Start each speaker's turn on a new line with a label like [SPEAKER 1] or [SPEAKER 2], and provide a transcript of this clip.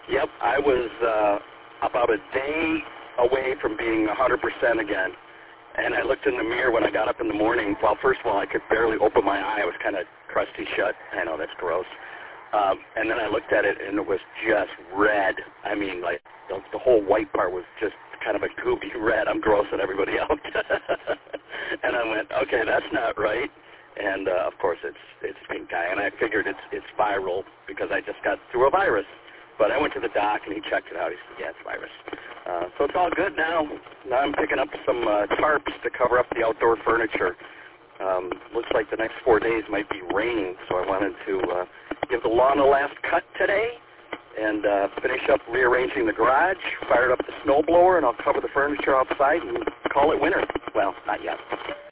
[SPEAKER 1] Yep, I was about a day away from being 100% again. And I looked in the mirror when I got up in the morning. Well, first of all, I could barely open my eye. I was kind of crusty shut. I know, that's gross. And then I looked at it, and it was just red. I mean, like, the whole white part was just kind of a gooby red. I'm grossing everybody out. And I went, okay, that's not right. And, of course, it's pink eye. And I figured it's viral because I just got through a virus. But I went to the doc, and he checked it out. He said, yeah, it's virus. So it's all good now. Now I'm picking up some tarps to cover up the outdoor furniture. Looks like the next 4 days might be raining, so I wanted to give the lawn a last cut today and finish up rearranging the garage, fired up the snowblower, and I'll cover the furniture outside and call it winter. Well, not yet.